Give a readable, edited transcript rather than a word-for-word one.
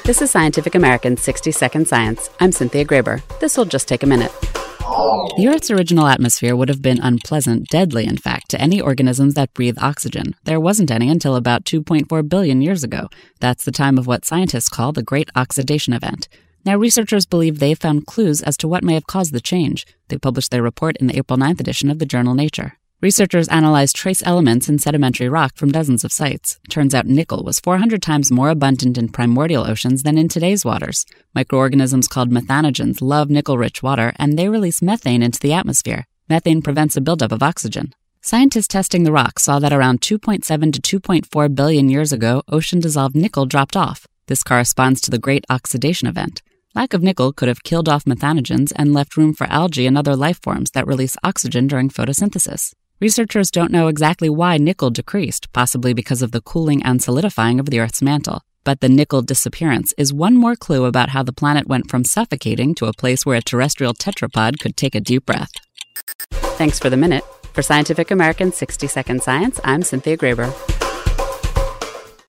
This is Scientific American's 60-Second Science. I'm Cynthia Graber. This will just take a minute. The Earth's original atmosphere would have been unpleasant, deadly, in fact, to any organisms that breathe oxygen. There wasn't any until about 2.4 billion years ago. That's the time of what scientists call the Great Oxidation Event. Now, researchers believe they've found clues as to what may have caused the change. They published their report in the April 9th edition of the journal Nature. Researchers analyzed trace elements in sedimentary rock from dozens of sites. Turns out nickel was 400 times more abundant in primordial oceans than in today's waters. Microorganisms called methanogens love nickel-rich water, and they release methane into the atmosphere. Methane prevents a buildup of oxygen. Scientists testing the rock saw that around 2.7 to 2.4 billion years ago, ocean-dissolved nickel dropped off. This corresponds to the Great Oxidation Event. Lack of nickel could have killed off methanogens and left room for algae and other life forms that release oxygen during photosynthesis. Researchers don't know exactly why nickel decreased, possibly because of the cooling and solidifying of the Earth's mantle. But the nickel disappearance is one more clue about how the planet went from suffocating to a place where a terrestrial tetrapod could take a deep breath. Thanks for the minute. For Scientific American's 60-Second Science, I'm Cynthia Graber.